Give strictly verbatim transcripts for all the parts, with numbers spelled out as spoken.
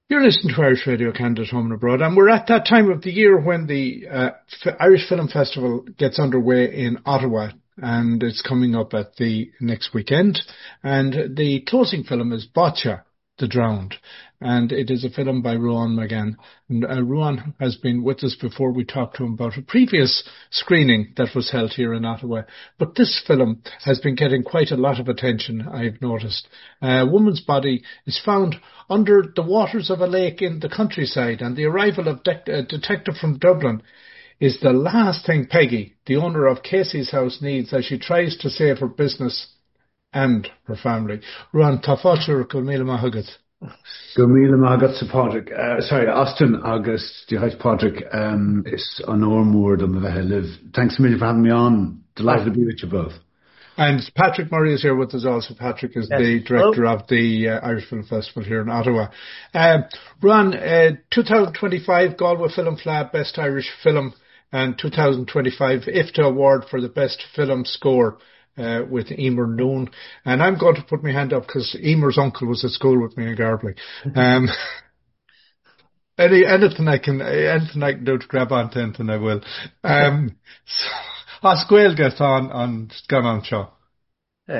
You're listening to Irish Radio Canada Home and Abroad, and we're at that time of the year when the uh, F- Irish Film Festival gets underway in Ottawa, and it's coming up at the next weekend. And the closing film is Boccia, The Drowned, and it is a film by Ruan McGann. And uh, Ruan has been with us before. We talked to him about a previous screening that was held here in Ottawa. But this film has been getting quite a lot of attention, I've noticed. A woman's body is found under the waters of a lake in the countryside, and the arrival of de- a detective from Dublin is the last thing Peggy, the owner of Casey's house, needs as she tries to save her business and her family. Ruan, tá fáilte go míle maith agad. Go míle maith agad sa Padraig. Uh, sorry, Austin August, Diolch Padraig, um, is an ormúr do bheith live. Thanks a million for having me on. Delighted to be with you both. And Patrick Murray is here with us also. Patrick is yes. the director oh. of the uh, Irish Film Festival here in Ottawa. Um, Ron, uh, twenty twenty-five Galway Film Flab Best Irish Film, and twenty twenty-five I F T A Award for the Best Film Score uh, with Emer Noon. And I'm going to put my hand up because Emer's uncle was at school with me in Garbly. Um, any, anything I can, anything I can do to grab onto anything I will. Um, so, As Gaeilge on on Scannon Show. Uh,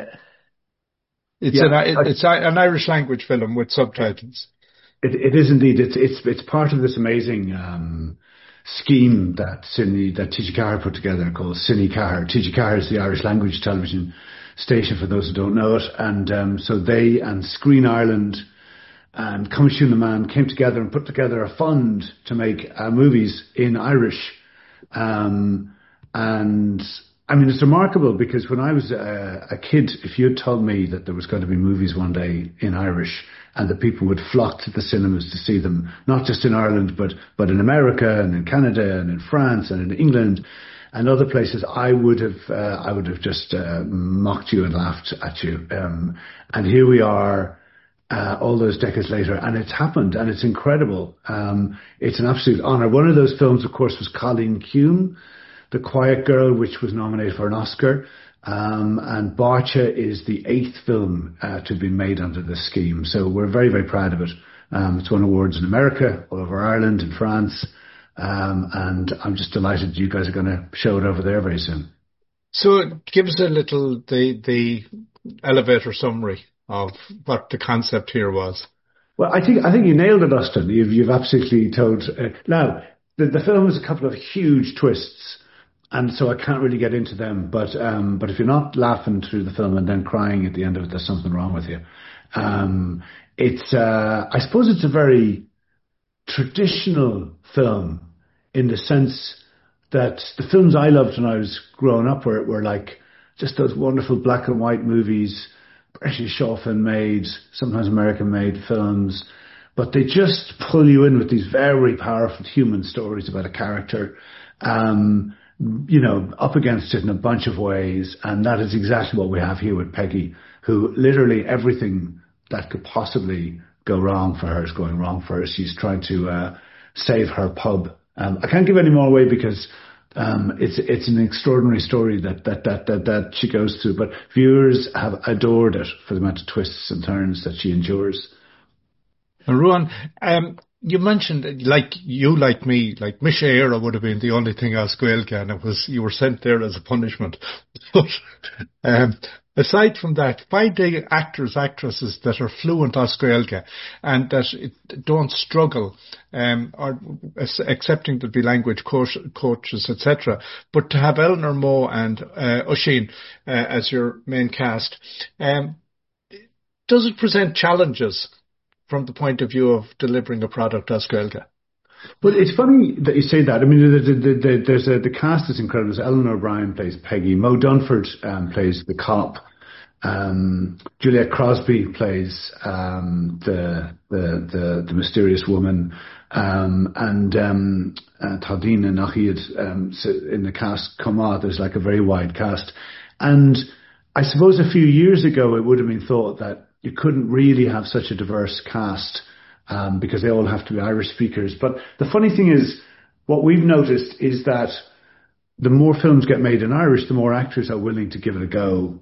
it's yeah, an I, it's an Irish language film with subtitles. It, it is indeed. It's it's it's part of this amazing um, scheme that Cine that T G Cahir put together called Cine Cahir. T G Cahir is the Irish language television station for those who don't know it, and um, so they and Screen Ireland and Comisiún na Man came together and put together a fund to make uh, movies in Irish. Um, And I mean, it's remarkable because when I was a, a kid, if you had told me that there was going to be movies one day in Irish and that people would flock to the cinemas to see them, not just in Ireland, but, but in America and in Canada and in France and in England and other places, I would have, uh, I would have just uh, mocked you and laughed at you. Um, and here we are. Uh, all those decades later, and it's happened, and it's incredible. Um, it's an absolute honour. One of those films, of course, was Colleen Kuhn, The Quiet Girl, which was nominated for an Oscar, um, and Boccia is the eighth film uh, to be made under this scheme. So we're very, very proud of it. Um, it's won awards in America, all over Ireland, in France, um, and I'm just delighted you guys are going to show it over there very soon. So give us a little the the elevator summary of what the concept here was. Well, I think I think you nailed it, Austin. You've you've absolutely told. Uh, now the the film has a couple of huge twists. And so I can't really get into them, but um, but if you're not laughing through the film and then crying at the end of it, there's something wrong with you. Um, it's uh, I suppose it's a very traditional film in the sense that the films I loved when I was growing up were were like just those wonderful black and white movies, British often made, sometimes American made films, but they just pull you in with these very powerful human stories about a character. Um, you know, up against it in a bunch of ways. And that is exactly what we have here with Peggy, who literally everything that could possibly go wrong for her is going wrong for her. She's trying to uh, save her pub. Um, I can't give any more away because um, it's it's an extraordinary story that, that, that, that, that she goes through. But viewers have adored it for the amount of twists and turns that she endures. And Ruan, um, you mentioned, like you, like me, like Misha would have been the only thing as Gaeilge, and it was you were sent there as a punishment. But um, aside from that, find the actors, actresses that are fluent as Gaeilge and that it, don't struggle, um, or accepting to be language coach, coaches, et cetera. But to have Eleanor Moe and uh, Oisin uh, as your main cast, um, does it present challenges from the point of view of delivering a product as Gaeilge? Well, it's funny that you say that. I mean, the, the, the, there's a, the cast is incredible. Eleanor O'Brien plays Peggy. Mo Dunford um, plays the cop. Um, Juliette Crosby plays um, the, the the the mysterious woman. Um, and um, uh, Tardine and Nachid um, in the cast come out. There's like a very wide cast. And I suppose a few years ago it would have been thought that you couldn't really have such a diverse cast um, because they all have to be Irish speakers. But the funny thing is, what we've noticed is that the more films get made in Irish, the more actors are willing to give it a go.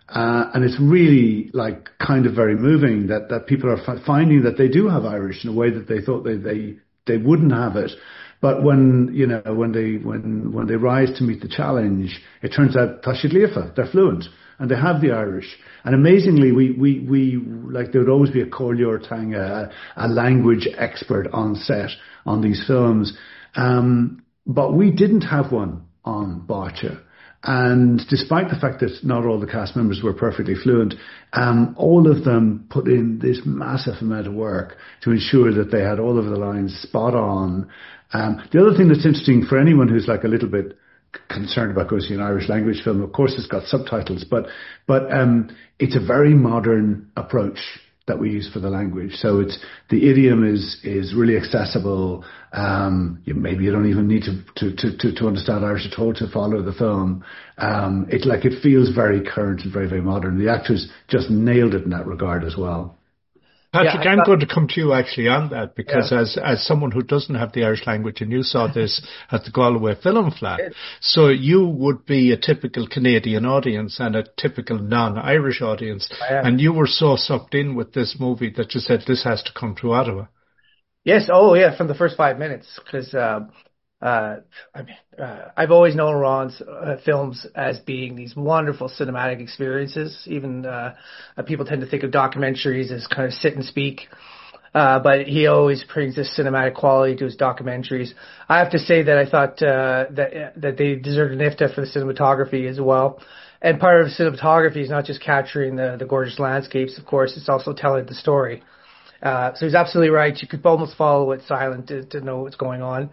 Uh, and it's really like kind of very moving that, that people are f- finding that they do have Irish in a way that they thought they, they, they wouldn't have it. But when, you know, when they, when, when they rise to meet the challenge, it turns out Táisí Dlíofa, they're fluent and they have the Irish. And amazingly, we, we, we, like there would always be a Cóiliúr Tang, a, a language expert on set on these films. Um, but we didn't have one on Báite. And despite the fact that not all the cast members were perfectly fluent, um, all of them put in this massive amount of work to ensure that they had all of the lines spot on. Um, the other thing that's interesting for anyone who's like a little bit concerned about going to see an Irish language film, of course it's got subtitles, but but um, it's a very modern approach that we use for the language. So it's the idiom is is really accessible. Um, you, maybe you don't even need to, to, to, to, to understand Irish at all to follow the film. Um, it like it feels very current and very, very modern. The actors just nailed it in that regard as well. Patrick, yeah, I'm going to come to you actually on that because yeah. as as someone who doesn't have the Irish language, and you saw this at the Galway Film Flat, so you would be a typical Canadian audience and a typical non-Irish audience, and you were so sucked in with this movie that you said this has to come to Ottawa. Yes, oh yeah, from the first five minutes, because uh, uh, I mean, uh, I've always known Ron's uh, films as being these wonderful cinematic experiences. Even uh, uh, people tend to think of documentaries as kind of sit and speak, uh, but he always brings this cinematic quality to his documentaries. I have to say that I thought uh, that that they deserved an I F T A for the cinematography as well. And part of cinematography is not just capturing the, the gorgeous landscapes, of course, it's also telling the story. Uh, so he's absolutely right. You could almost follow it silent to, to know what's going on.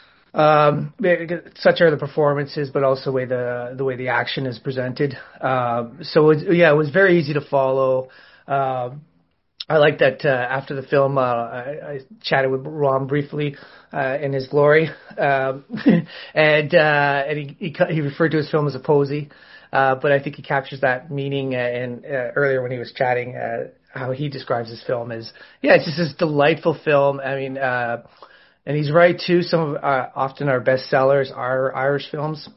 Um, such are the performances, but also the way the, the way the action is presented. Um, so it, yeah, it was very easy to follow. Um, I like that, uh, after the film, uh, I, I chatted with Ron briefly, uh, in his glory. Um, and, uh, and he, he, he referred to his film as a posy. Uh, but I think he captures that meaning, uh, and, uh, earlier when he was chatting, uh, how he describes his film is, yeah, it's just this delightful film. I mean, uh, and he's right too. Some of uh, often our best sellers are Irish films,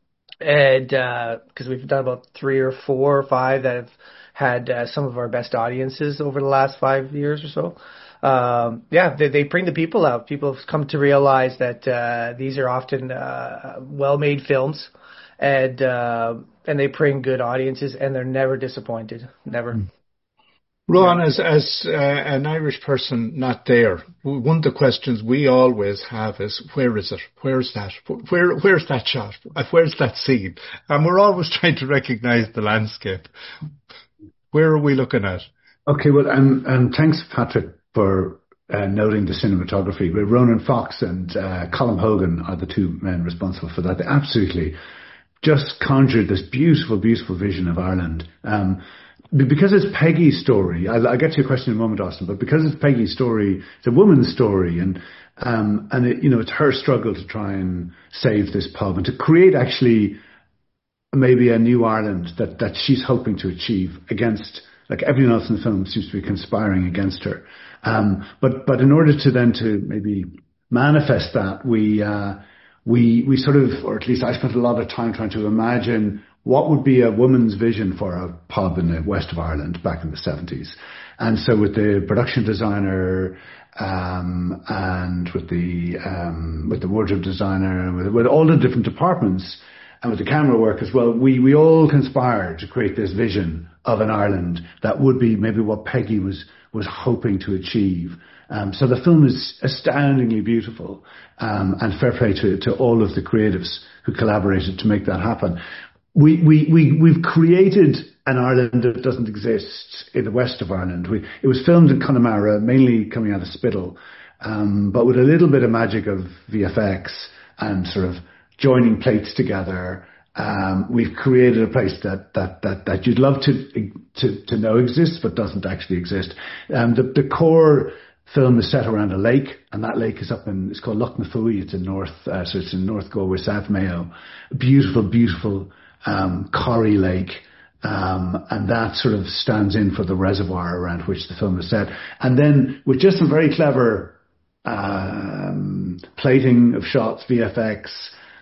and because uh, we've done about three or four or five that have had uh, some of our best audiences over the last five years or so. Um, yeah, they, they bring the people out. People have come to realize that uh, these are often uh, well-made films, and uh, and they bring good audiences, and they're never disappointed. Never. Mm. Ron, as as uh, an Irish person not there, one of the questions we always have is, where is it? Where's that? Where Where's that shot? Where's that scene? And we're always trying to recognise the landscape. Where are we looking at? Okay, well, and, and thanks, Patrick, for uh, noting the cinematography. But Ronan Fox and uh, Colm Hogan are the two men responsible for that. They absolutely just conjured this beautiful, beautiful vision of Ireland. Um, Because it's Peggy's story, I'll, I'll get to your question in a moment, Austin, but because it's Peggy's story, it's a woman's story, and um, and it, you know, it's her struggle to try and save this pub and to create actually maybe a new Ireland that, that she's hoping to achieve against, like everyone else in the film seems to be conspiring against her. Um, but but in order to then to maybe manifest that, we uh, we we sort of, or at least I spent a lot of time trying to imagine what would be a woman's vision for a pub in the west of Ireland back in the seventies. And so with the production designer, um, and with the, um, with the wardrobe designer, with, with all the different departments, and with the camera work as well, we, we all conspired to create this vision of an Ireland that would be maybe what Peggy was, was hoping to achieve. Um, so the film is astoundingly beautiful, um, and fair play to, to all of the creatives who collaborated to make that happen. We, we, we, we've created an Ireland that doesn't exist in the west of Ireland. We, it was filmed in Connemara, mainly coming out of Spittle, um, but with a little bit of magic of V F X and sort of joining plates together. Um, we've created a place that, that, that, that you'd love to, to, to know exists, but doesn't actually exist. Um, the, the core film is set around a lake, and that lake is up in, it's called Loch na Fui. It's in North, uh, so it's in North Galway, South Mayo. Beautiful, beautiful, um, Corrie Lake. Um, and that sort of stands in for the reservoir around which the film is set. And then with just some very clever, um, plating of shots, V F X,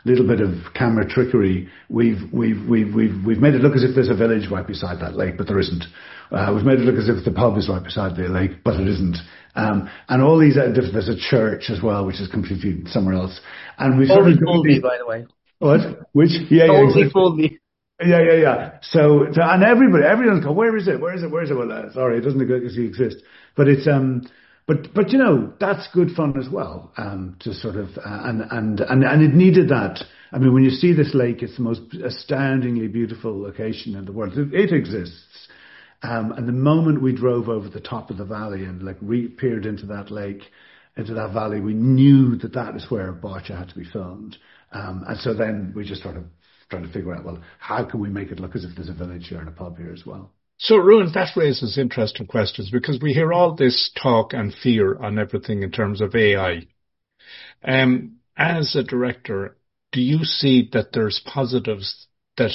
little bit of camera trickery, we've we've we've we've we've made it look as if there's a village right beside that lake, but there isn't. Uh, we've made it look as if the pub is right beside the lake, but it isn't. Um, and all these, uh, there's a church as well, which is completely somewhere else. And we totally fooled me, by the way. What? Which? Yeah, totally yeah, exactly. fooled me. Yeah, yeah, yeah. So, so, and everybody, everyone's go, where is it? Where is it? Where is it? Well, uh, sorry, it doesn't exist. But it's, um, but, but you know, that's good fun as well. Um, to sort of, uh, and, and, and, and it needed that. I mean, when you see this lake, it's the most astoundingly beautiful location in the world. It, it exists. Um, and the moment we drove over the top of the valley and like re- peered into that lake, into that valley, we knew that that is where Báilte had to be filmed. Um, and so then we just started trying to figure out, well, how can we make it look as if there's a village here and a pub here as well? So, Ruan, that raises interesting questions because we hear all this talk and fear on everything in terms of A I. Um, as a director, do you see that there's positives that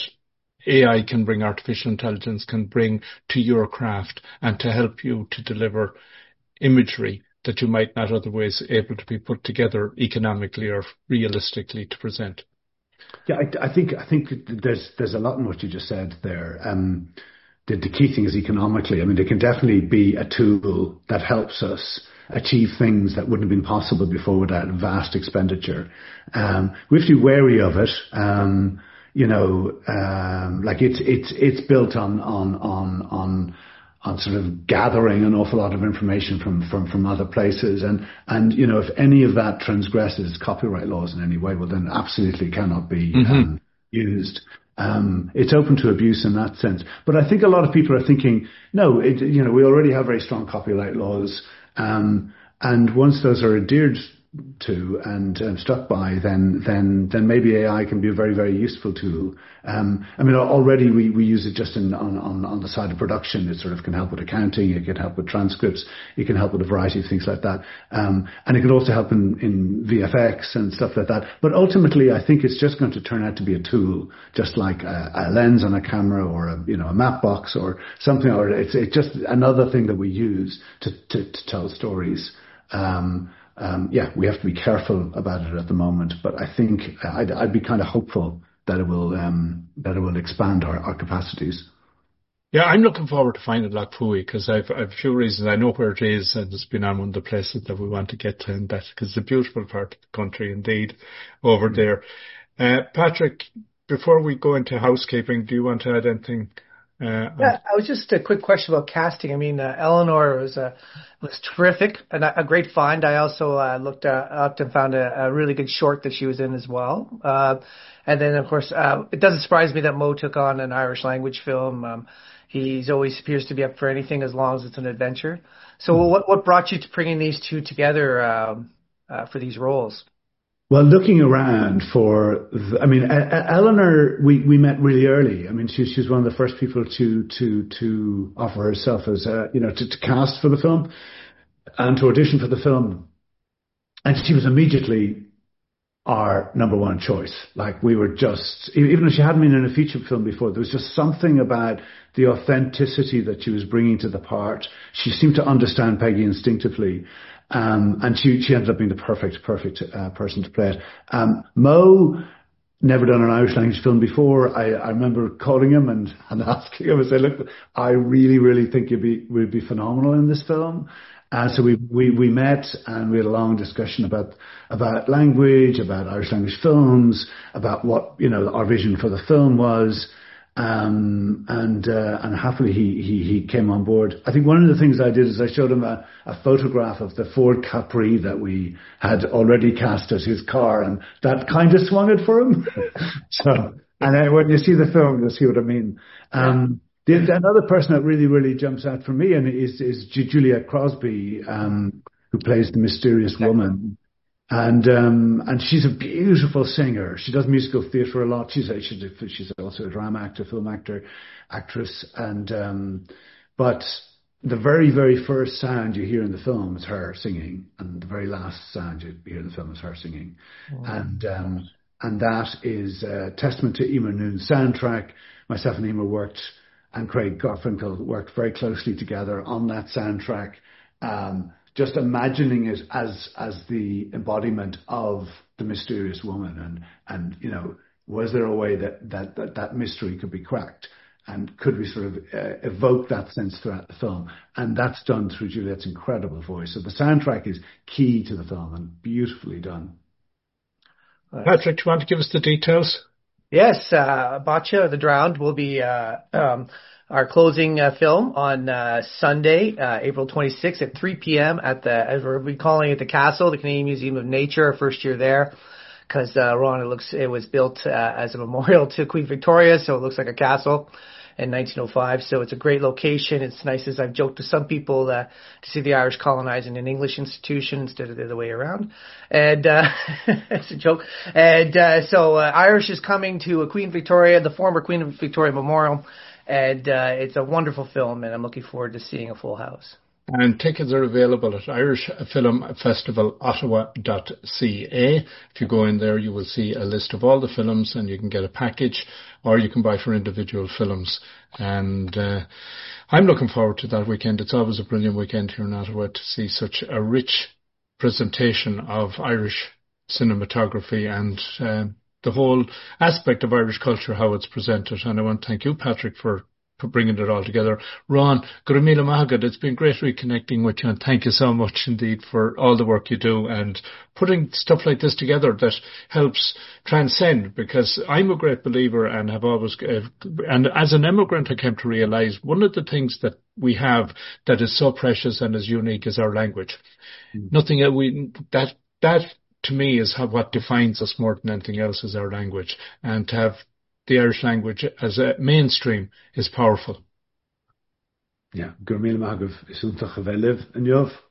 A I can bring, artificial intelligence can bring to your craft and to help you to deliver imagery that you might not otherwise able to be put together economically or realistically to present? Yeah, I, I think I think there's there's a lot in what you just said there. Um, the, the key thing is economically. I mean, they can definitely be a tool that helps us achieve things that wouldn't have been possible before without vast expenditure. Um, we have to be wary of it. Um, you know, um, like it's it's it's built on on on on. on sort of gathering an awful lot of information from, from, from other places. And, and, you know, if any of that transgresses copyright laws in any way, well, then absolutely cannot be mm-hmm. um, used. Um, it's open to abuse in that sense. But I think a lot of people are thinking, no, it, you know, we already have very strong copyright laws. Um, and once those are adhered to and um, stuck by, then then then maybe A I can be a very, very useful tool. Um, I mean, already we, we use it just in, on, on, on the side of production. It sort of can help with accounting, it can help with transcripts, it can help with a variety of things like that. Um, and it can also help in, in V F X and stuff like that. But ultimately, I think it's just going to turn out to be a tool, just like a, a lens on a camera or a, you know, a map box or something, or it's, it's just another thing that we use to, to, to tell stories. Um, Um, yeah, we have to be careful about it at the moment, but I think I'd, I'd be kind of hopeful that it will um, that it will expand our, our capacities. Yeah, I'm looking forward to finding Lough Fowie because I've, I've a few reasons. I know where it is, and it's been on one of the places that we want to get to, and that because it's a beautiful part of the country indeed over mm-hmm. there. Uh, Patrick, before we go into housekeeping, do you want to add anything? Uh, yeah, I was just a quick question about casting. I mean, uh, Eleanor was uh, was terrific and a, a great find. I also uh, looked uh, up and found a, a really good short that she was in as well. Uh, and then, of course, uh, it doesn't surprise me that Mo took on an Irish language film. Um, he's always appears to be up for anything as long as it's an adventure. So, mm-hmm. what what brought you to bringing these two together um, uh, for these roles? Well, looking around for, the, I mean, Eleanor, we, we met really early. I mean, she, she was one of the first people to, to, to offer herself as, a, you know, to, to cast for the film and to audition for the film. And she was immediately our number one choice. Like we were just, even though she hadn't been in a feature film before, there was just something about the authenticity that she was bringing to the part. She seemed to understand Peggy instinctively. Um, and she, she ended up being the perfect, perfect, uh, person to play it. Um, Mo, never done an Irish language film before. I, I remember calling him and, and asking him and saying, look, I really, really think you'd be, would be phenomenal in this film. And uh, so we, we, we met and we had a long discussion about, about language, about Irish language films, about what, you know, our vision for the film was. Um, and, uh, and happily he, he, he came on board. I think one of the things I did is I showed him a, a photograph of the Ford Capri that we had already cast as his car, and that kind of swung it for him. So, and then when you see the film, you'll see what I mean. Um, the, another person that really, really jumps out for me and is, is Juliette Crosby, um, who plays the mysterious woman. And, um, and she's a beautiful singer. She does musical theatre a lot. She's a, she's a, she's also a drama actor, film actor, actress. And, um, but the very, very first sound you hear in the film is her singing. And the very last sound you hear in the film is her singing. Oh. And, um, and that is a testament to Emer Noon's soundtrack. Myself and Emer worked, and Craig Garfinkel worked very closely together on that soundtrack. Um, just imagining it as as the embodiment of the mysterious woman, and and you know, was there a way that that that, that mystery could be cracked, and could we sort of uh, evoke that sense throughout the film? And that's done through Juliette's incredible voice. So the soundtrack is key to the film and beautifully done. Patrick, do you want to give us the details? Yes, uh, Boccia, The Drowned will be uh, um, our closing uh, film on uh, Sunday, uh, April twenty-sixth at three p.m. at the, as we're calling it, the Castle, the Canadian Museum of Nature, our first year there. Because, uh, Ron, it looks, it was built uh, as a memorial to Queen Victoria, so it looks like a castle in nineteen oh five. So it's a great location. It's nice, as I've joked to some people, uh, to see the Irish colonizing an English institution instead of the other way around. And, uh, it's a joke. And, uh, so, uh, Irish is coming to a Queen Victoria, the former Queen Victoria Memorial. And, uh, it's a wonderful film, and I'm looking forward to seeing a full house. And tickets are available at Irish Film Festival Ottawa dot c a. If you go in there, you will see a list of all the films, and you can get a package, or you can buy for individual films. And uh, I'm looking forward to that weekend. It's always a brilliant weekend here in Ottawa to see such a rich presentation of Irish cinematography and uh, the whole aspect of Irish culture, how it's presented. And I want to thank you, Patrick, for for bringing it all together. Ron, Gurmila Mahagad, it's been great reconnecting with you, and thank you so much indeed for all the work you do and putting stuff like this together that helps transcend, because I'm a great believer and have always, uh, and as an immigrant I came to realise one of the things that we have that is so precious and is unique is our language. Mm. Nothing, uh, we, that, that to me is how, what defines us more than anything else is our language, and to have the Irish language as a mainstream is powerful. Yeah, Gurmila Mahagad, Isunta Chavelev and Yov.